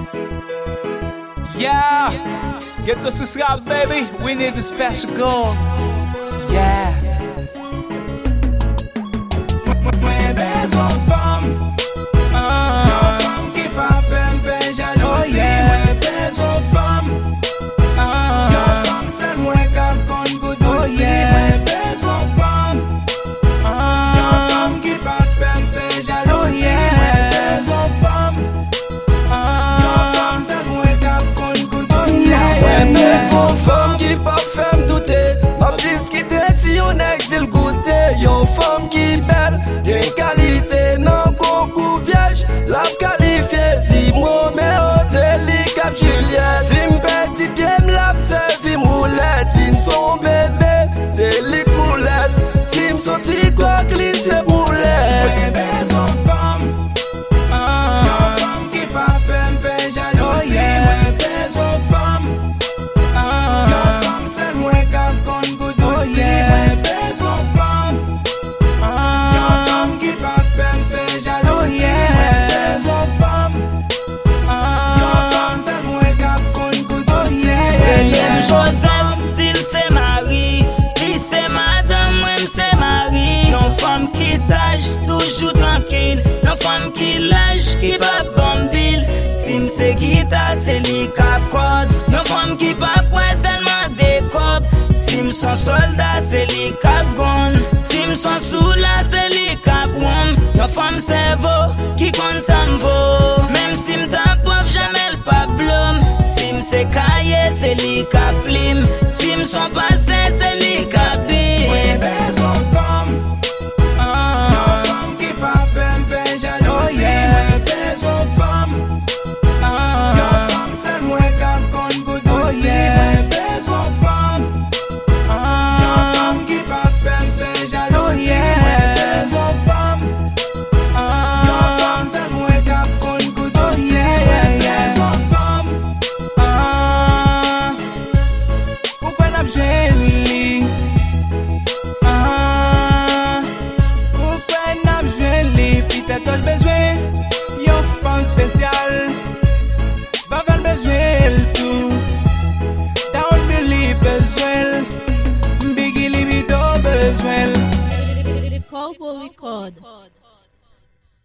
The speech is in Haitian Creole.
Yeah, get the subscribe, baby. We need the special goal. Yeah. Mwen bezon fam, yon fam ki pa fem fe jalousi. Mwen bezon fam, yon fam sel mwen kap kon goudousi. Mwen bezon fam, yon fam ki pa fem fe jalousi. Mwen bezon fam, yon fam sel mwen kap kon goudousi. Mwen bezon fam ki pa fem doute, map diskite si yon exil goute. Yon fam ki bel, gen kalite nan konkou viej, la kalifiye si mwen me ose li kap Juliet. Si mpeti pie m lap servi moulet, si m son bebe, se lik moulet, si m soti kwa glis se moulet. Mwen bezon fam, yon fam ki pa fem fe jalousi. Mwen bezon fam, yon fam sel mwen kap kon goudousi. Mwen bezon fam, yon fam ki pa fem fe jalousi. Mwen bezon fam, yon fam sel mwen kap kon goudousi. William Joseph, s'il se mari, li se madame, moi se mari. Yon femme qui sage, toujours tranquille. Yon femme qui lâche, qui pa bambil. Si m'se guita, c'est li kap code. Yon femme qui pa point seulement des cop. Si m'son soldat, c'est li kap gun. Si m'son sous la, c'est li kap wom. Yon femme cerveau, qui compte ça m'vaut. Même si m'ta pauvre, jamais l'pa blum. Si m'se cahier, c'est li kap lim. Si m'son pasteur, c'est li kap bim. Mwen bezon fam, yon fam ki pa fem fe jalousi. Mwen bezon fam, yon fam sel mwen kap kon goudousi. Mwen bezon fam, yon fam ki pa fem fe jalousi. Mwen bezon fam, yon fam sel mwen kap kon goudousi. Mwen bezon fam, Ou kwen ap jwen li? Ou kwen ap jwen li? Pite tol bezwen yon fam spesyal. Bavel bezwen tou, Down Billy bezwen, Biggie Libido bezwen. Record.